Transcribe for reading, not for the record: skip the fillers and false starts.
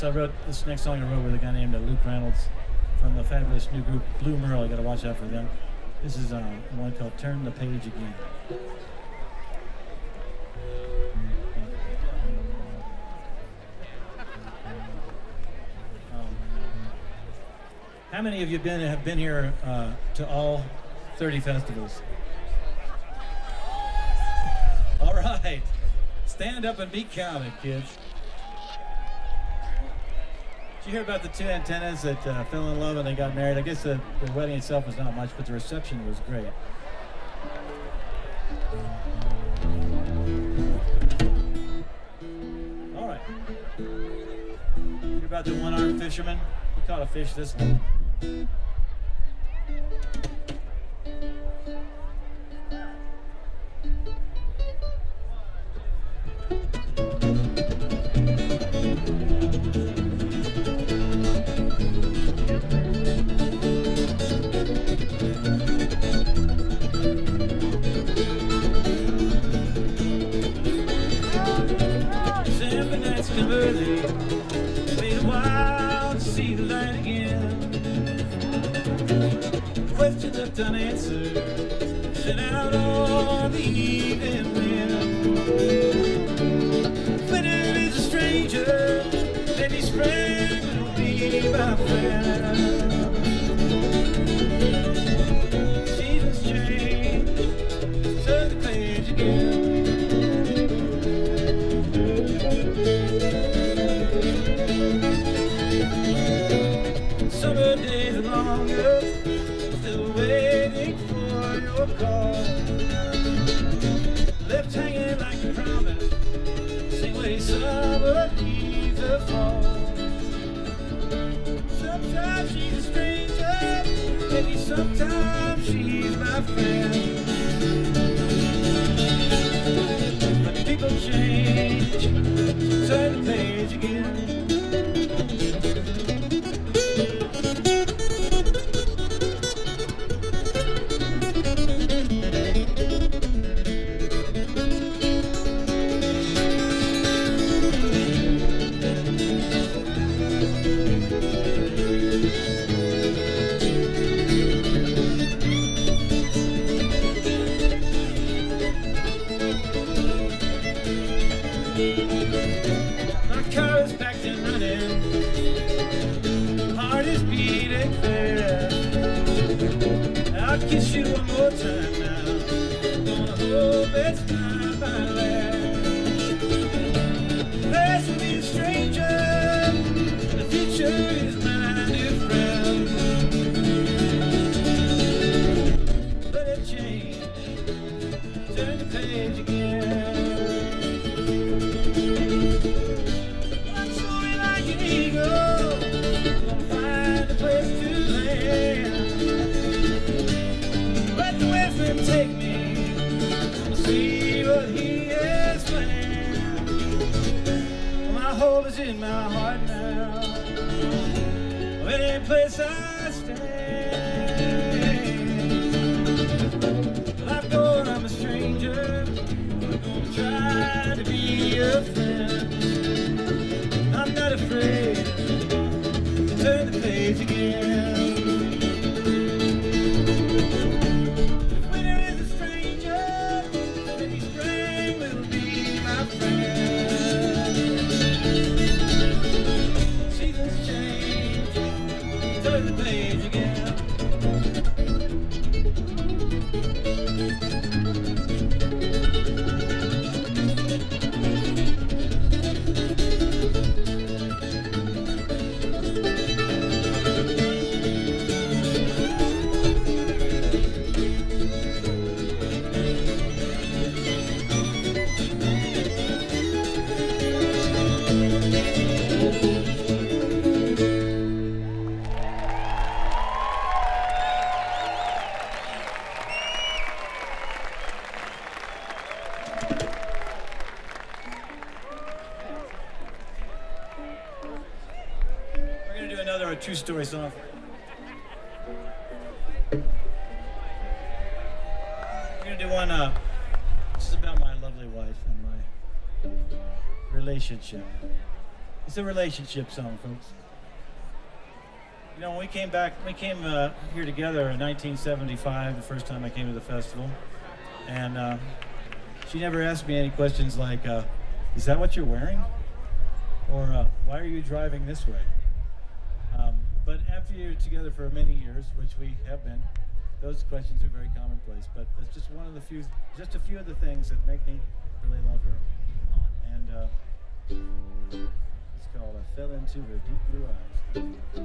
I wrote this next song. I wrote with a guy named Luke Reynolds from the fabulous new group Blue Merle. I got to watch out for them. This is one called "Turn the Page Again." How many of you have been here to all 30 festivals? All right, stand up and be counted, kids. Did you hear about the two antennas that fell in love and they got married? I guess the wedding itself was not much, but the reception was great. All right. You hear about the one-armed fisherman? He caught a fish this long. 2-story song. We're gonna do one. This is about my lovely wife and my relationship. It's a relationship song, folks. You know, when we came here together in 1975, the first time I came to the festival, and she never asked me any questions like, is that what you're wearing? Or why are you driving this way? But after you're together for many years, which we have been, those questions are very commonplace. But it's just just a few of the things that make me really love her. And it's called I Fell Into Her Deep Blue Eyes.